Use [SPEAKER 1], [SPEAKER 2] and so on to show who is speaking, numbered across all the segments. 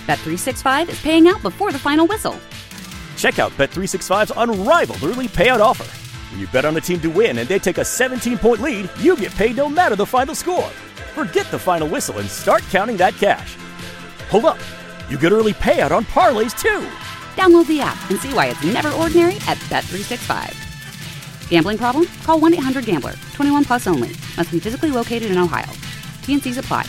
[SPEAKER 1] Bet365 is paying out before the final whistle.
[SPEAKER 2] Check out Bet365's unrivaled early payout offer. When you bet on a team to win and they take a 17-point lead, you get paid no matter the final score. Forget the final whistle and start counting that cash. Hold up. You get early payout on parlays, too.
[SPEAKER 1] Download the app and see why it's never ordinary at Bet365. Gambling problem? Call 1-800-GAMBLER. 21 plus only. Must be physically located in Ohio. T&Cs apply.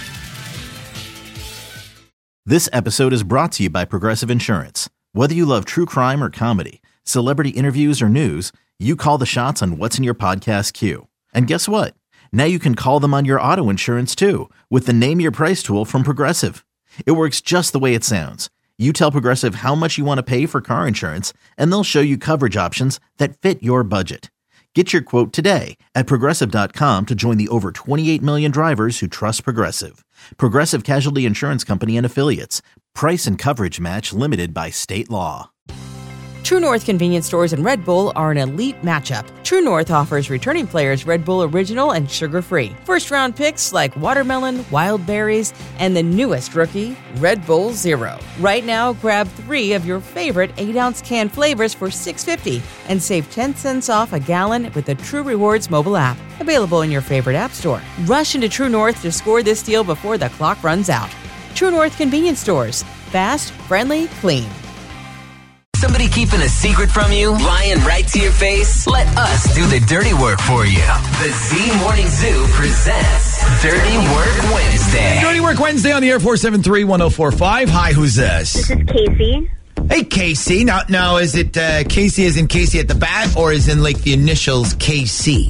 [SPEAKER 3] This episode is brought to you by Progressive Insurance. Whether you love true crime or comedy, celebrity interviews or news, you call the shots on what's in your podcast queue. And guess what? Now you can call them on your auto insurance too with the Name Your Price tool from Progressive. It works just the way it sounds. You tell Progressive how much you want to pay for car insurance, and they'll show you coverage options that fit your budget. Get your quote today at Progressive.com to join the over 28 million drivers who trust Progressive. Progressive Casualty Insurance Company and Affiliates. Price and coverage match limited by state law.
[SPEAKER 4] True North convenience stores and Red Bull are an elite matchup. True North offers returning players Red Bull Original and sugar-free. First-round picks like watermelon, wild berries, and the newest rookie, Red Bull Zero. Right now, grab 3 of your favorite 8-ounce can flavors for $6.50 and save 10 cents off a gallon with the True Rewards mobile app. Available in your favorite app store. Rush into True North to score this deal before the clock runs out. True North convenience stores. Fast, friendly, clean.
[SPEAKER 5] Somebody keeping a secret from you? Lying right to your face? Let us do the dirty work for you. The Z Morning Zoo presents Dirty Work Wednesday.
[SPEAKER 6] Dirty Work Wednesday on the Air 473-1045. Hi, who's this?
[SPEAKER 7] This is Casey.
[SPEAKER 6] Hey, Casey. Now is it Casey as in Casey at the bat, or is in like the initials KC?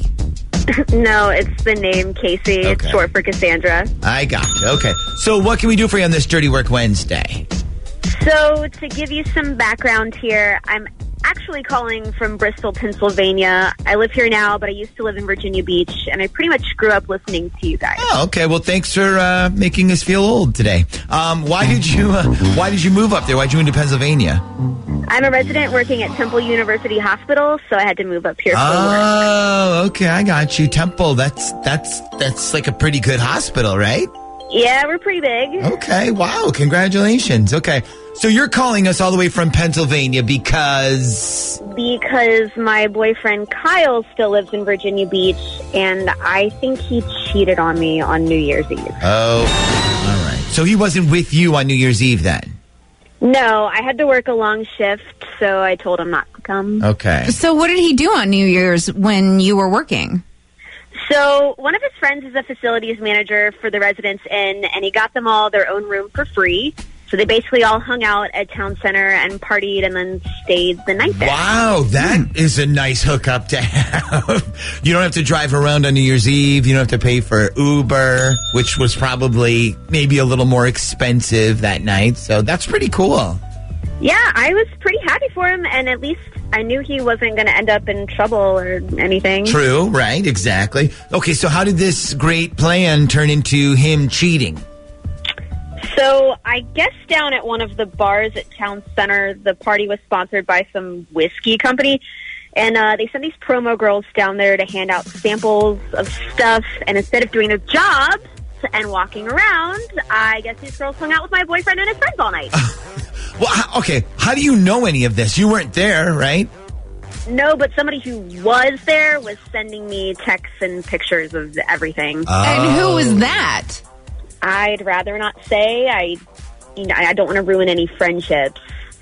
[SPEAKER 7] No, it's the name Casey.
[SPEAKER 6] Okay.
[SPEAKER 7] It's short for Cassandra.
[SPEAKER 6] I got you. Okay. So what can we do for you on this Dirty Work Wednesday?
[SPEAKER 7] So, to give you some background here, I'm actually calling from Bristol, Pennsylvania. I live here now, but I used to live in Virginia Beach, and I pretty much grew up listening to you guys.
[SPEAKER 6] Oh, okay. Well, thanks for making us feel old today. Why did you move up there? Why did you move to Pennsylvania?
[SPEAKER 7] I'm a resident working at Temple University Hospital, so I had to move up here for work.
[SPEAKER 6] Oh, okay. I got you. Temple. That's like a pretty good hospital, right?
[SPEAKER 7] Yeah, we're pretty big.
[SPEAKER 6] Okay, wow, congratulations. Okay, so you're calling us all the way from Pennsylvania because...
[SPEAKER 7] Because my boyfriend Kyle still lives in Virginia Beach, and I think he cheated on me on New Year's Eve.
[SPEAKER 6] Oh, all right. So he wasn't with you on New Year's Eve then?
[SPEAKER 7] No, I had to work a long shift, so I told him not to come.
[SPEAKER 6] Okay.
[SPEAKER 8] So what did he do on New Year's when you were working?
[SPEAKER 7] So one of his friends is a facilities manager for the Residence Inn, and he got them all their own room for free. So they basically all hung out at Town Center and partied and then stayed the night there.
[SPEAKER 6] Wow, that is a nice hookup to have. You don't have to drive around on New Year's Eve. You don't have to pay for Uber, which was probably maybe a little more expensive that night. So that's pretty cool.
[SPEAKER 7] Yeah, I was pretty happy for him, and at least I knew he wasn't going to end up in trouble or anything.
[SPEAKER 6] True, right, exactly. Okay, so how did this great plan turn into him cheating?
[SPEAKER 7] So I guess down at one of the bars at Town Center, the party was sponsored by some whiskey company, and they sent these promo girls down there to hand out samples of stuff, and instead of doing their jobs and walking around, I guess these girls hung out with my boyfriend and his friends all night.
[SPEAKER 6] Well, okay, how do you know any of this? You weren't there, right?
[SPEAKER 7] No, but somebody who was there was sending me texts and pictures of everything.
[SPEAKER 8] And who was that?
[SPEAKER 7] I'd rather not say. I don't want to ruin any friendships.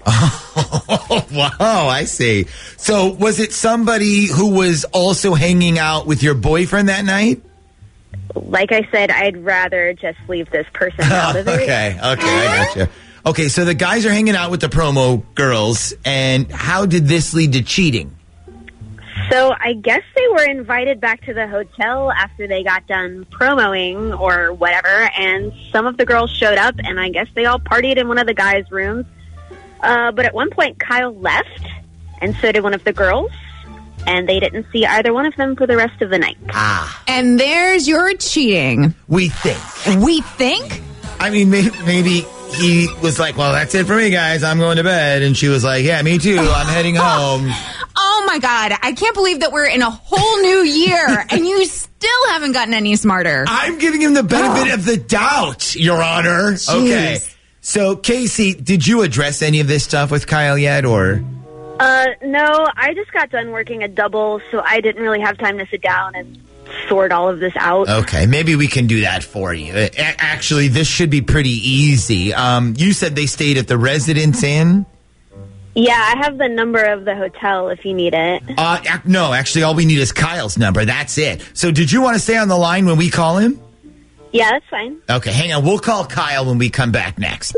[SPEAKER 6] Oh, wow, I see. So was it somebody who was also hanging out with your boyfriend that night?
[SPEAKER 7] Like I said, I'd rather just leave this person out of it.
[SPEAKER 6] Okay, I got you. Okay, so the guys are hanging out with the promo girls, and how did this lead to cheating?
[SPEAKER 7] So I guess they were invited back to the hotel after they got done promoing or whatever, and some of the girls showed up, and I guess they all partied in one of the guys' rooms. But at one point, Kyle left, and so did one of the girls, and they didn't see either one of them for the rest of the night.
[SPEAKER 8] And there's your cheating.
[SPEAKER 6] We think.
[SPEAKER 8] We think?
[SPEAKER 6] I mean, maybe he was like, well, that's it for me, guys. I'm going to bed. And she was like, yeah, me too. I'm heading home.
[SPEAKER 8] Oh, my God. I can't believe that we're in a whole new year and you still haven't gotten any smarter.
[SPEAKER 6] I'm giving him the benefit of the doubt, Your Honor.
[SPEAKER 8] Jeez.
[SPEAKER 6] Okay. So, Casey, did you address any of this stuff with Kyle yet, or?
[SPEAKER 7] No, I just got done working a double, so I didn't really have time to sit down and sort all of this out.
[SPEAKER 6] Okay, maybe we can do that for you. Actually, this should be pretty easy. You said they stayed at the Residence Inn?
[SPEAKER 7] Yeah, I have the number of the hotel if you need it.
[SPEAKER 6] No, actually, all we need is Kyle's number. That's it. So did you want to stay on the line when we call him?
[SPEAKER 7] Yeah, that's fine.
[SPEAKER 6] Okay, hang on. We'll call Kyle when we come back next.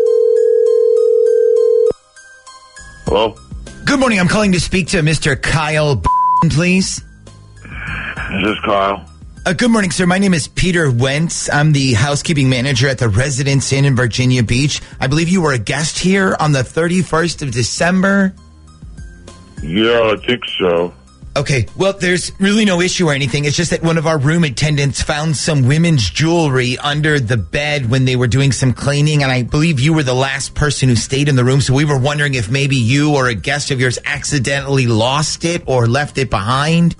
[SPEAKER 9] Hello?
[SPEAKER 6] Good morning. I'm calling to speak to Mr. Kyle, please.
[SPEAKER 9] Is this Kyle?
[SPEAKER 6] Good morning, sir. My name is Peter Wentz. I'm the housekeeping manager at the Residence Inn in Virginia Beach. I believe you were a guest here on the 31st of December.
[SPEAKER 9] Yeah, I think so.
[SPEAKER 6] Okay, well, there's really no issue or anything. It's just that one of our room attendants found some women's jewelry under the bed when they were doing some cleaning, and I believe you were the last person who stayed in the room, so we were wondering if maybe you or a guest of yours accidentally lost it or left it behind.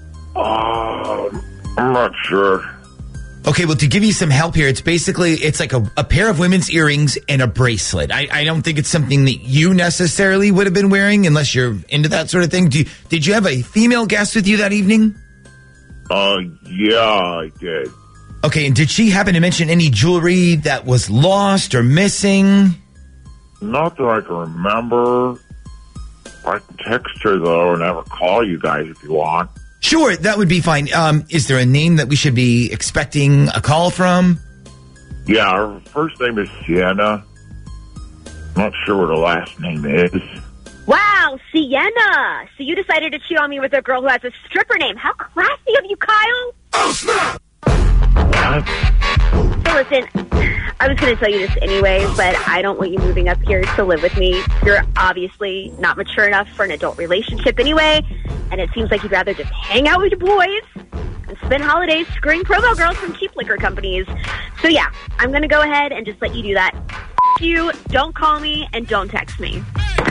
[SPEAKER 9] I'm not sure.
[SPEAKER 6] Okay, well, to give you some help here, it's like a pair of women's earrings and a bracelet. I don't think it's something that you necessarily would have been wearing unless you're into that sort of thing. Did you have a female guest with you that evening?
[SPEAKER 9] Yeah, I did.
[SPEAKER 6] Okay, and did she happen to mention any jewelry that was lost or missing?
[SPEAKER 9] Not that I can remember. I can text her, though, and have her call you guys if you want.
[SPEAKER 6] Sure, that would be fine. Is there a name that we should be expecting a call from?
[SPEAKER 9] Yeah, her first name is Sienna. I'm not sure what her last name is.
[SPEAKER 7] Wow, Sienna! So you decided to cheat on me with a girl who has a stripper name. How classy of you, Kyle!
[SPEAKER 9] Oh, snap! What?
[SPEAKER 7] So listen, I was going to tell you this anyway, but I don't want you moving up here to live with me. You're obviously not mature enough for an adult relationship anyway, and it seems like you'd rather just hang out with your boys and spend holidays screwing promo girls from cheap liquor companies. So yeah, I'm going to go ahead and just let you do that. F you, don't call me, and don't text me.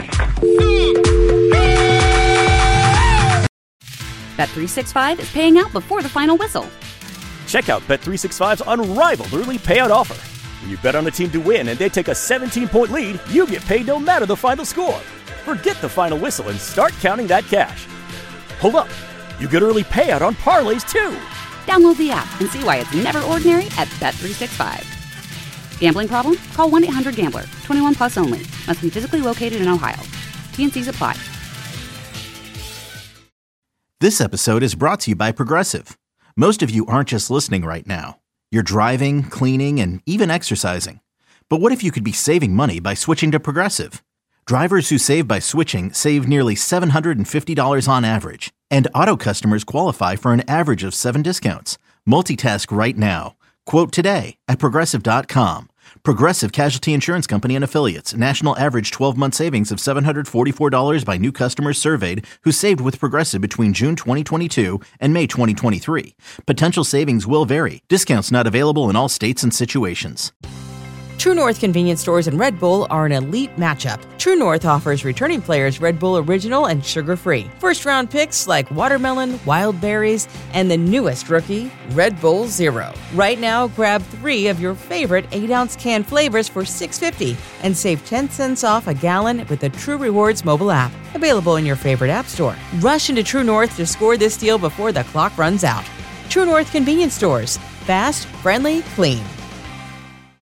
[SPEAKER 1] Bet365 is paying out before the final whistle.
[SPEAKER 2] Check out Bet365's unrivaled early payout offer. When you bet on a team to win and they take a 17-point lead, you get paid no matter the final score. Forget the final whistle and start counting that cash. Hold up. You get early payout on parlays, too.
[SPEAKER 1] Download the app and see why it's never ordinary at Bet365. Gambling problem? Call 1-800-GAMBLER. 21 plus only. Must be physically located in Ohio. T&Cs apply.
[SPEAKER 3] This episode is brought to you by Progressive. Most of you aren't just listening right now. You're driving, cleaning, and even exercising. But what if you could be saving money by switching to Progressive? Drivers who save by switching save nearly $750 on average. And auto customers qualify for an average of 7 discounts. Multitask right now. Quote today at Progressive.com. Progressive Casualty Insurance Company and Affiliates. National average 12-month savings of $744 by new customers surveyed who saved with Progressive between June 2022 and May 2023. Potential savings will vary. Discounts not available in all states and situations.
[SPEAKER 4] True North convenience stores and Red Bull are an elite matchup. True North offers returning players Red Bull Original and sugar-free. First-round picks like watermelon, wild berries, and the newest rookie, Red Bull Zero. Right now, grab 3 of your favorite 8-ounce can flavors for $6.50 and save 10 cents off a gallon with the True Rewards mobile app. Available in your favorite app store. Rush into True North to score this deal before the clock runs out. True North convenience stores. Fast, friendly, clean.